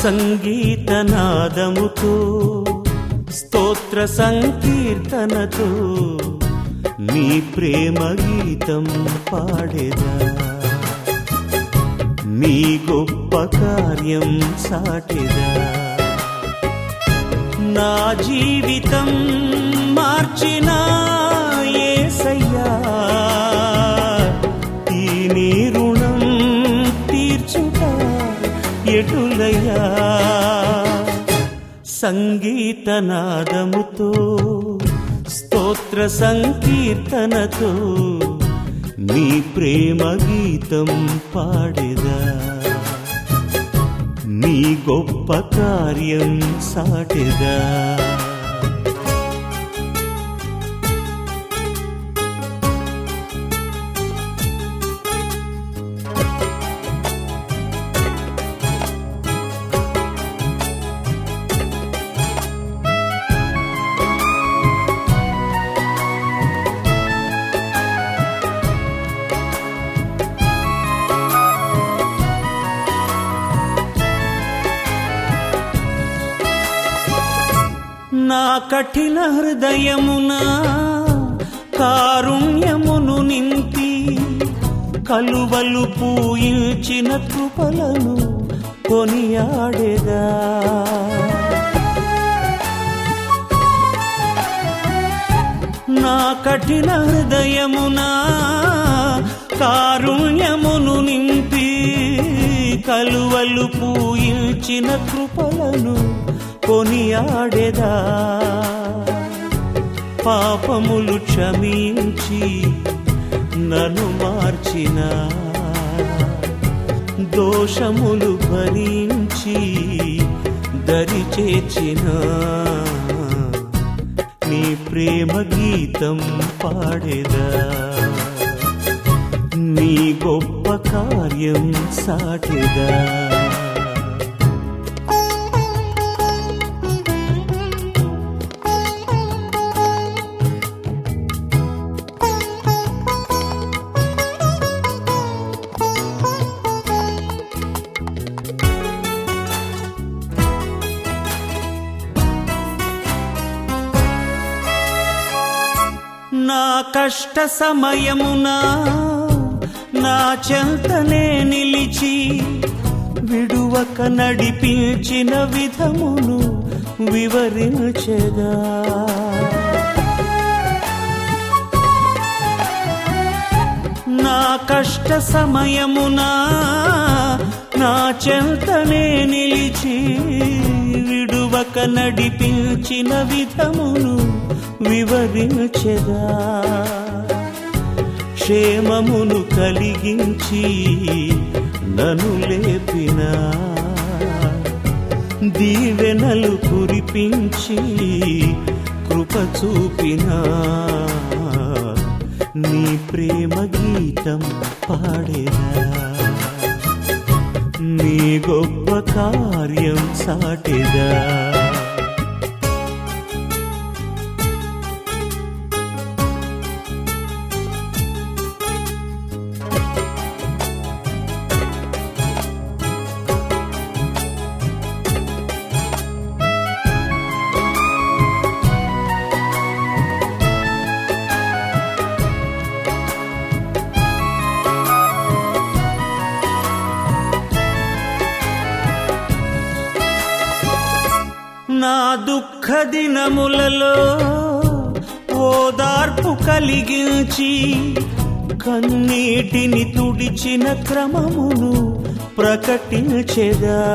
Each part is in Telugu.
సంగీతనాదముతో స్తోత్ర సంకీర్తనతో నీ ప్రేమ గీతం పాడేదా, నీ గొప్ప కార్యం సాటేదా. నా జీవితం మార్చిన యేసయ్యా, ఈ నీ రుణం తీర్చుట ఎటులయ్యా. సంగీతనాదముతో స్తోత్ర సంకీర్తనతో నీ ప్రేమ గీతం పాడేదా, నీ గొప్ప కార్యం సాటేదా. నా కఠిన హృదయమున కారుణ్యమును నింపి కలువలు పూయించిన కృపలను కొనియాడేదా. నా కఠిన హృదయమున కారుణ్యమును నింపి కలువలు పూయించిన కృపలను కొనియాడేదా. పాపములు క్షమించి నన్ను మార్చిన, దోషములు భరించి దరి చేర్చిన నీ ప్రేమ గీతం పాడేదా, నీ గొప్ప కార్యం సాటేదా. నా కష్ట సమయమున నా చెంతనే నిలిచి విడువక నడిపించిన విధమును వివరించెదా. నా కష్ట సమయమున నా చెంతనే నిలిచి విడువక నడిపించిన విధమును వివరించెదా. క్షేమమును కలిగించి నన్ను లేపిన, దీవెనలు కురిపించి కృప చూపిన నీ ప్రేమ గీతం పాడేదా, నీ గొప్ప కార్యం సాటేదా. నా దుఃఖ దినములలో ఓదార్పు కలిగించి కన్నీటిని తుడిచిన క్రమమును ప్రకటించెదా.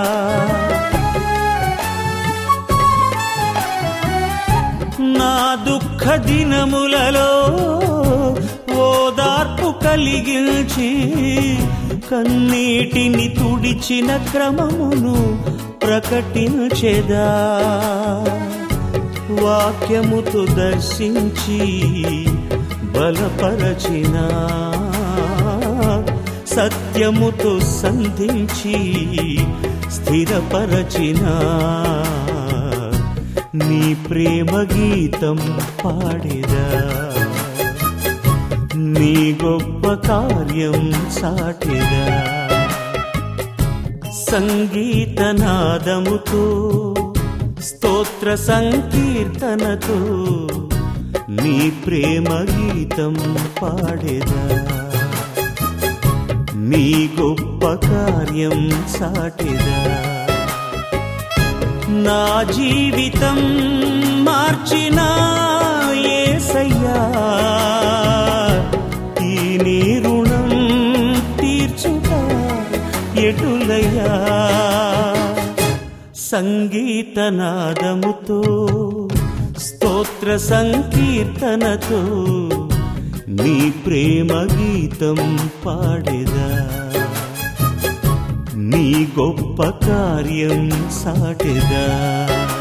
నా దుఃఖ దినములలో ఓదార్పు కలిగించి కన్నీటిని తుడిచిన క్రమమును ప్రకటించెదా. వాక్యముతో దర్శించి బలపరచిన, సత్యముతో సంధించి స్థిరపరచిన నీ ప్రేమ గీతం పాడేదా, నీ గొప్ప కార్యం సాటేదా. సంగీతనాదముతో స్తోత్ర సంకీర్తనతో నీ ప్రేమ గీతం పాడేదా నీ గొప్ప కార్యం సాటెదా నా జీవితం మార్చిన యేసయ్యా ఈ నీ రుణం తీర్చుట ఎటులయ్యా సంగీతనాదముతో స్తోత్ర సంకీర్తనతో నీ ప్రేమ గీతం పాడేదా నీ గొప్ప కార్యం సాటెదా